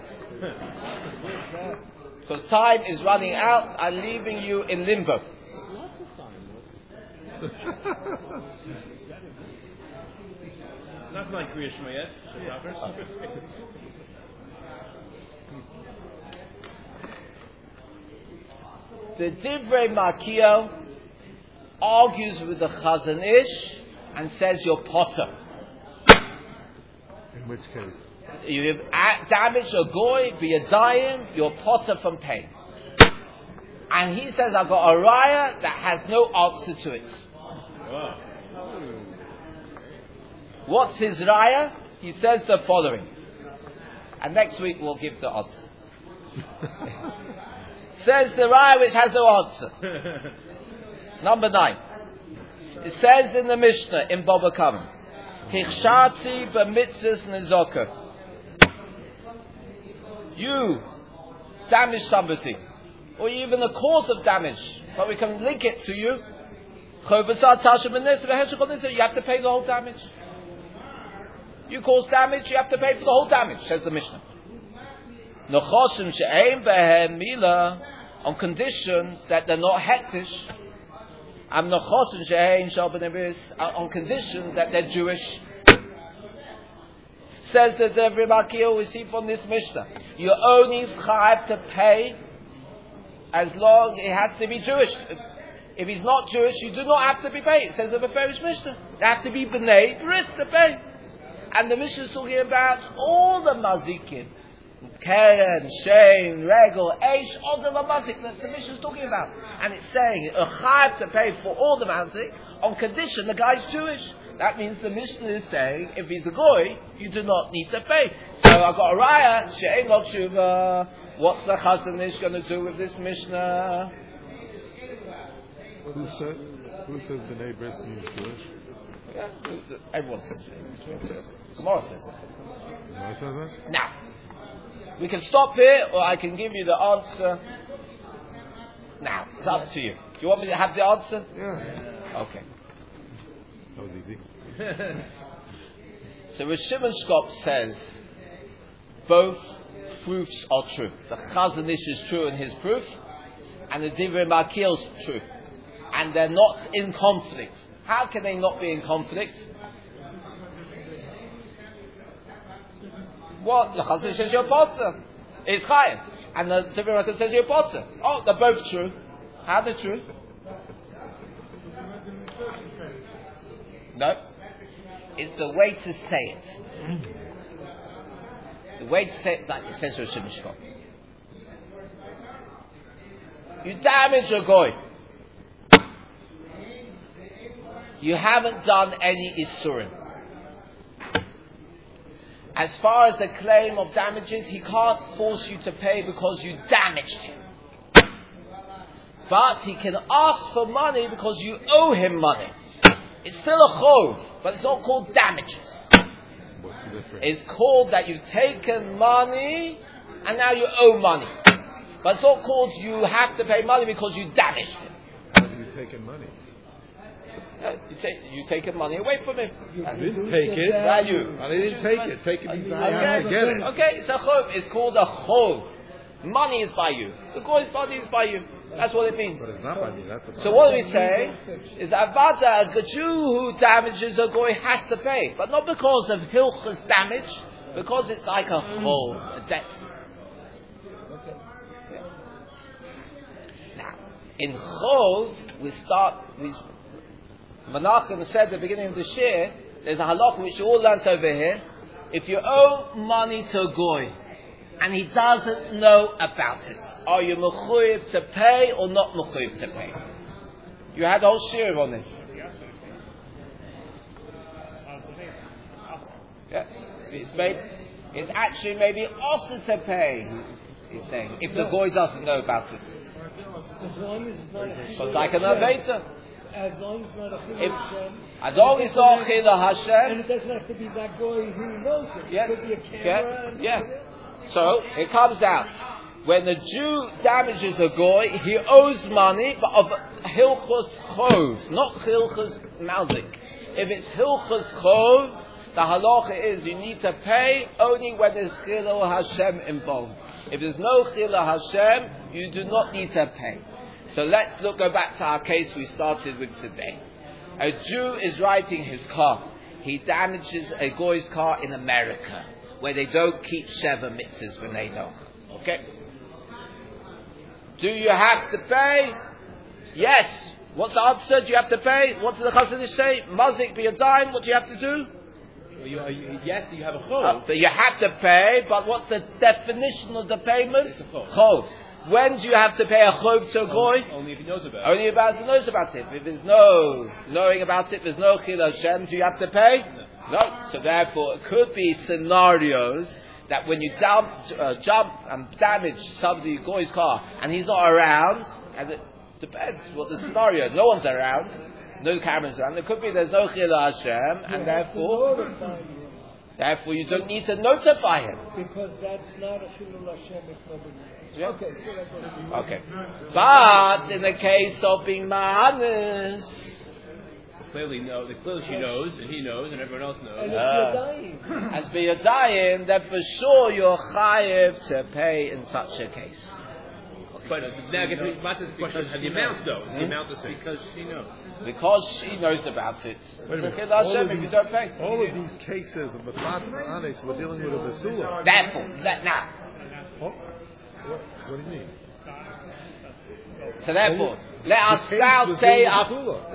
Speaker 1: Because time is running out, I'm leaving you in limbo.
Speaker 7: Lots of time.
Speaker 5: Not like Kriya Shema yet.
Speaker 1: The Divrei Makio argues with the Chazon Ish and says you're potter.
Speaker 3: In which case?
Speaker 1: You have damaged a goy, be a dayim, you're potter from pain. And he says, I've got a raya that has no answer to it.
Speaker 5: Wow.
Speaker 1: What's his raya? He says the following. And next week we'll give the answer. Says the raya which has no answer. Number 9. It says in the Mishnah in Baba Kama, Hichshati b'mitzvahs nizaka. You damage somebody, or even the cause of damage, but we can link it to you. You have to pay the whole damage. You cause damage, you have to pay for the whole damage, says the Mishnah. On condition that they're not hektish. On condition that they're Jewish. Says that the Rebbe we see from this Mishnah. You only have to pay as long it has to be Jewish. If he's not Jewish, you do not have to be paid. It says the Beferish Mishnah. They have to be B'nai Bris to pay. And the Mishnah is talking about all the Mazikim. Keren, Shein, Regel, Eish, all the Mazik. That's the Mishnah is talking about. And it's saying, a Chayv to pay for all the Mazik on condition the guy's Jewish. That means the Mishnah is saying, if he's a Goy, you do not need to pay. So I've got a Raya, Shein Lo Tshuva. What's the Chazon Ish going to do with this Mishnah?
Speaker 3: Who says B'nai Bris means Jewish?
Speaker 1: Yeah, everyone says it. Gemara says it.
Speaker 3: Gemara says that?
Speaker 1: Now, we can stop here, or I can give you the answer. Now, it's up to you. Do you want me to have the answer?
Speaker 3: Yeah.
Speaker 1: Okay.
Speaker 3: That was easy.
Speaker 1: So Rosh Shimon Shkop says both proofs are true. The Chazon Ish is true in his proof, and the Divrei Makil is true. And they're not in conflict. How can they not be in conflict? What? The Chazon Ish says you're potter. It's Chaim. And the Divrei Makil says you're potter. Oh, they're both true. How are they true? No. It's the way to say it. The way to say it, like it says Rosh Hashanah. You damage a goy. You haven't done any isurim. As far as the claim of damages, he can't force you to pay because you damaged him. But he can ask for money because you owe him money. It's still a chov, but it's not called damages.
Speaker 3: What's the difference?
Speaker 1: It's called that you've taken money and now you owe money. But it's not called you have to pay money because you damaged him.
Speaker 3: How have you taken money?
Speaker 1: You taken money away from him.
Speaker 3: I didn't take it.
Speaker 1: Value.
Speaker 3: I didn't take it. Take it means I have to get it.
Speaker 1: Okay, it's a chov. It's called a chov. Money is by you. The guy's money is by you. That's what it means.
Speaker 3: But it's not by me. That's the
Speaker 1: So what do we say? Is Avada, a Jew who damages a goy has to pay. But not because of Hilchas damage, because it's like a chov, a debt. Yeah. Now, in chov, Menachem said at the beginning of the shir, there's a halach which you all learnt over here. If you owe money to a goy, and he doesn't know about it, are you mechuyev to pay or not mechuyev to pay? You had a whole shir on this. Yeah. It's actually maybe also to pay, he's saying, if the goy doesn't know about it.
Speaker 2: As long as it's not a
Speaker 1: Because like an Aveta.
Speaker 2: As long as it's not a Chilul Hashem.
Speaker 1: As long as it's not Chilul Hashem.
Speaker 2: And it doesn't have to be that goy who knows it.
Speaker 1: Yes.
Speaker 2: It could be a camera.
Speaker 1: Yeah. So it comes out when the Jew damages a goy, he owes money, but of hilchos chov, not hilchos malzik. If it's hilchos chov, the halacha is you need to pay only when there's chilul Hashem involved. If there's no chilul Hashem, you do not need to pay. So let's go back to our case we started with today. A Jew is riding his car. He damages a goy's car in America, where they don't keep Sheva mitzvahs when they know. Okay? Do you have to pay? Yes. What's the answer? Do you have to pay? What does the Chazon Ish say? Mazik be a dime. What do you have to do?
Speaker 5: Yes, you have a chov.
Speaker 1: But you have to pay, but what's the definition of the payment?
Speaker 5: It's a chov.
Speaker 1: Chov. When do you have to pay a chov to a goy?
Speaker 5: Only if he knows about it.
Speaker 1: Only if he knows about it. If there's no knowing about it, there's no chilul Hashem, do you have to pay? No. So therefore, it could be scenarios that when you jump and damage somebody, goy's car, and he's not around, and it depends what the scenario. No one's around, no cameras around. It could be there's no chilul Hashem, and therefore you don't need to notify him.
Speaker 2: Because that's not a chilul Hashem if nobody knows.
Speaker 1: Yeah.
Speaker 2: Okay.
Speaker 1: Okay. But in the case of being ma'anis,
Speaker 5: Clearly she knows, and he knows, and everyone else knows.
Speaker 2: And if you're dying.
Speaker 1: as biyadayim, then for sure you're chayiv to pay in such a case. Okay.
Speaker 5: But now get to Martha's question: how the amount though? Is the amount the same?
Speaker 7: Because she knows.
Speaker 1: Because she knows about it.
Speaker 3: Wait a minute.
Speaker 1: It's Hashem if you don't pay.
Speaker 3: All of these cases of Mefat and Anes, we're dealing with a Basula.
Speaker 1: Therefore, now.
Speaker 3: Oh, what do you mean?
Speaker 1: So therefore, let us say our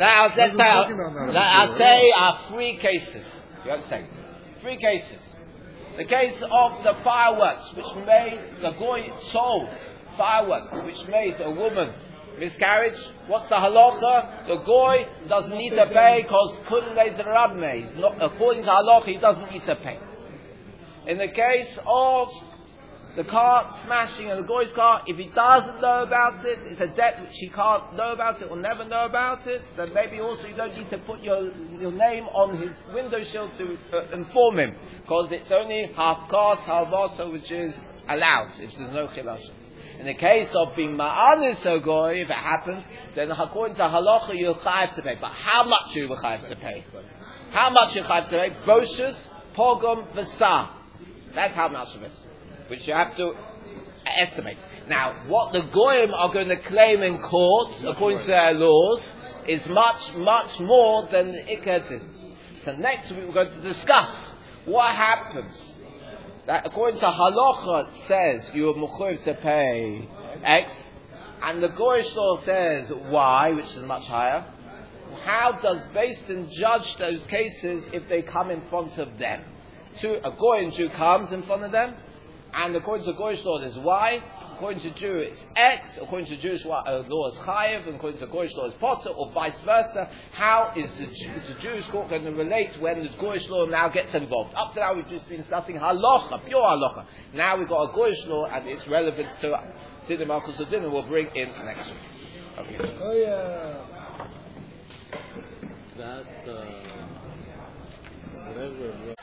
Speaker 1: 3 cases. You understand? 3 cases. The case of the fireworks, which made the goy sold fireworks, which made a woman miscarriage. What's the halacha? The goy doesn't need to pay because according to halacha, he doesn't need to pay. In the case of the car smashing in the goy's car, if he doesn't know about it, it's a debt which he can't know about it or never know about it, then maybe also you don't need to put your name on his window sill to inform him, because it's only half cost, half also, which is allowed, if there's no chilash. In the case of being ma'anis a goy, if it happens, then according to halacha you're chayav to pay. But how much are you chayav to pay? How much are you chayav to pay? Broshus, pogrom, v'sah. That's how much of it, which you have to estimate. Now, what the goyim are going to claim in court, according to their laws, is much, much more than the ikad. So next week we're going to discuss what happens. That according to halacha it says you are mechuyev to pay X, and the goyish law says Y, which is much higher. How does Beis Din judge those cases if they come in front of them? A goy and Jew comes in front of them, and according to goyish law there's Y, according to Jew it's X, according to Jewish law is chayev, and according to goyish law is potter, or vice versa. How is the Jewish court going to relate when the goyish law now gets involved? Up to now we've just been discussing halacha, pure halacha. Now we've got a goyish law and its relevance to Dinah Malchus or Dinah we'll bring in next week. Okay.
Speaker 2: Oh yeah.
Speaker 7: That whatever.